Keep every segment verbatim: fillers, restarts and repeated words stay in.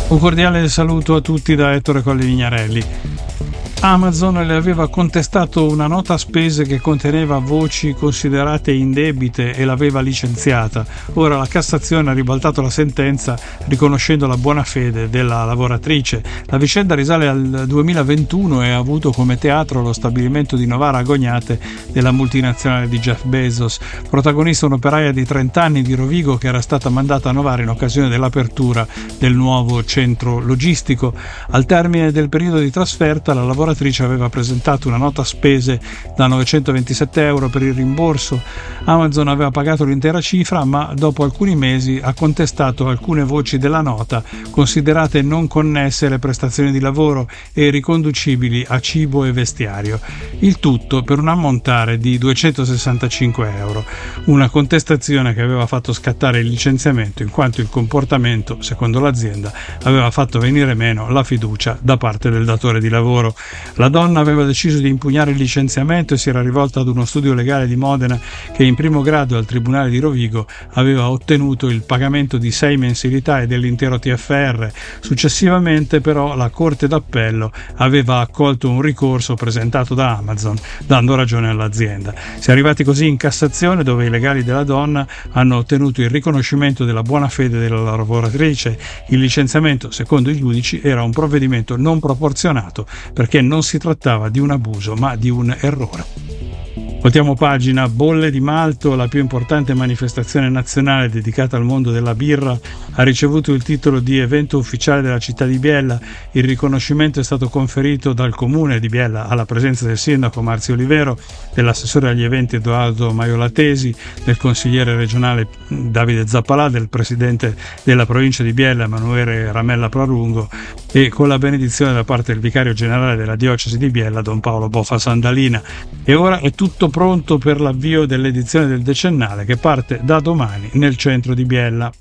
Un cordiale saluto a tutti da Ettore Colli Vignarelli. Amazon le aveva contestato una nota spese che conteneva voci considerate indebite e l'aveva licenziata. Ora la Cassazione ha ribaltato la sentenza riconoscendo la buona fede della lavoratrice. La vicenda risale al duemilaventuno e ha avuto come teatro lo stabilimento di Novara a Gognate della multinazionale di Jeff Bezos. Protagonista un'operaia di trenta anni di Rovigo che era stata mandata a Novara in occasione dell'apertura del nuovo centro logistico. Al termine del periodo di trasferta la lavoratrice aveva presentato una nota spese da novecentoventisette euro per il rimborso. Amazon aveva pagato l'intera cifra, ma dopo alcuni mesi ha contestato alcune voci della nota considerate non connesse alle prestazioni di lavoro e riconducibili a cibo e vestiario. Il tutto per un ammontare di duecentosessantacinque euro. Una contestazione che aveva fatto scattare il licenziamento in quanto il comportamento, secondo l'azienda, aveva fatto venire meno la fiducia da parte del datore di lavoro. La donna aveva deciso di impugnare il licenziamento e si era rivolta ad uno studio legale di Modena che in primo grado al Tribunale di Rovigo aveva ottenuto il pagamento di sei mensilità e dell'intero T F R. Successivamente però la Corte d'Appello aveva accolto un ricorso presentato da Amazon dando ragione all'azienda. Si è arrivati così in Cassazione, dove i legali della donna hanno ottenuto il riconoscimento della buona fede della lavoratrice. Il licenziamento, secondo i giudici, era un provvedimento non proporzionato perché non si trattava di un abuso ma di un errore. Voltiamo pagina. Bolle di Malto, la più importante manifestazione nazionale dedicata al mondo della birra, ha ricevuto il titolo di evento ufficiale della città di Biella. Il riconoscimento è stato conferito dal comune di Biella alla presenza del sindaco Marzio Olivero, dell'assessore agli eventi Edoardo Maiolatesi, del consigliere regionale Davide Zappalà, del presidente della provincia di Biella Emanuele Ramella Pralungo e con la benedizione da parte del vicario generale della diocesi di Biella Don Paolo Bofa Sandalina. E ora è tutto pronto per l'avvio dell'edizione del decennale che parte da domani nel centro di Biella.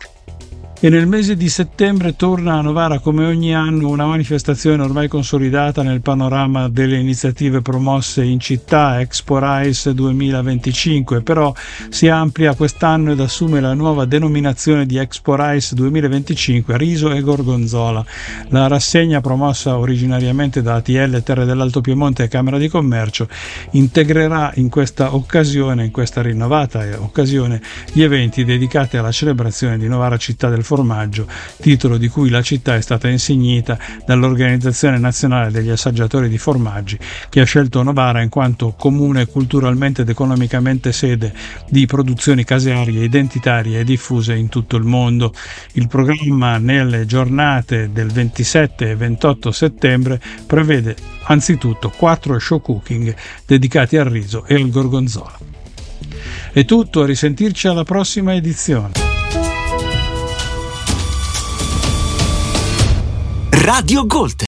E nel mese di settembre torna a Novara come ogni anno una manifestazione ormai consolidata nel panorama delle iniziative promosse in città, Expo Rice duemilaventicinque, però si amplia quest'anno ed assume la nuova denominazione di Expo Rice duemilaventicinque Riso e Gorgonzola. La rassegna, promossa originariamente da A T L Terre dell'Alto Piemonte e Camera di Commercio, integrerà in questa occasione, in questa rinnovata occasione, gli eventi dedicati alla celebrazione di Novara città del formaggio, titolo di cui la città è stata insignita dall'Organizzazione Nazionale degli Assaggiatori di Formaggi, che ha scelto Novara in quanto comune culturalmente ed economicamente sede di produzioni casearie identitarie e diffuse in tutto il mondo. Il programma nelle giornate del ventisette e ventotto settembre prevede anzitutto quattro show cooking dedicati al riso e al gorgonzola. È tutto, a risentirci alla prossima edizione. Radio Gold,